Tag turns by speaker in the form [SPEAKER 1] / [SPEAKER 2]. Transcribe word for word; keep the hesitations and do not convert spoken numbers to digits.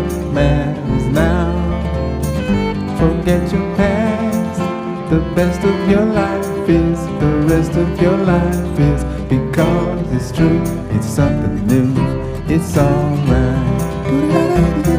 [SPEAKER 1] what matters now. Forget your past. The best of your life is the rest of your life is, because it's true, it's something new, it's alright.